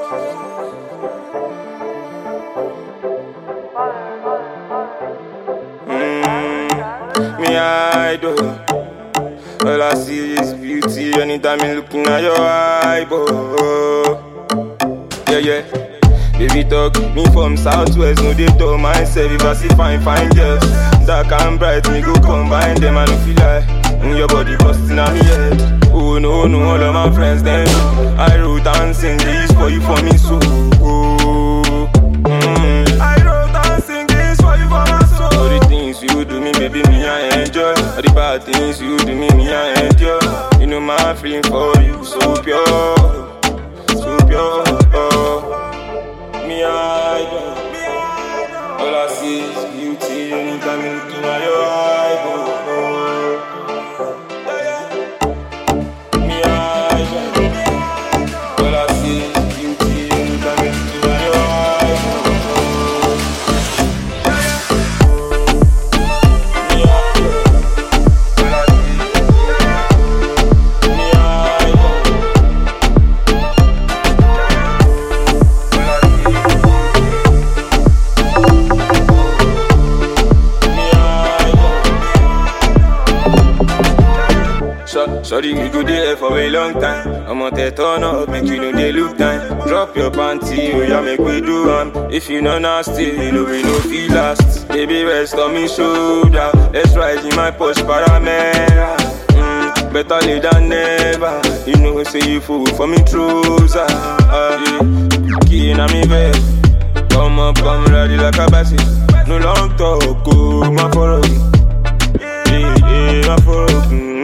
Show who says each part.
Speaker 1: Me idol. All I see is beauty anytime I'm looking at your eyeball. Yeah, yeah. Baby talk, me from Southwest, no they talk myself. If I see fine girls, dark and bright, me go combine them. I don't feel like your body busting on me head. Oh no, all of my friends them know. I wrote and sing this for you, for me so. I wrote and sing this for you, for my soul. All the things you do me, baby, me I enjoy. All the bad things you do me, I endure. You know my feeling for you, so pure, so pure. Me idol. All I see is beauty anytime I'm looking at your eyeball. Me idol. All I see is beauty anytime I'm looking at your eyeball. Me idol. All I see is me idol. Sorry, we go there for a long time. I'm on the turn up, make you know they look time. Drop your panty, oh yeah, make we do if you know nasty, you know we no feel last. Baby, rest on me shoulder. Let's ride in my Porsche Panamera. Better late than never. You know, say you fool for me trouser. Key in me bed. Come up, come ready like a bassy. No long talk, oh, my for my for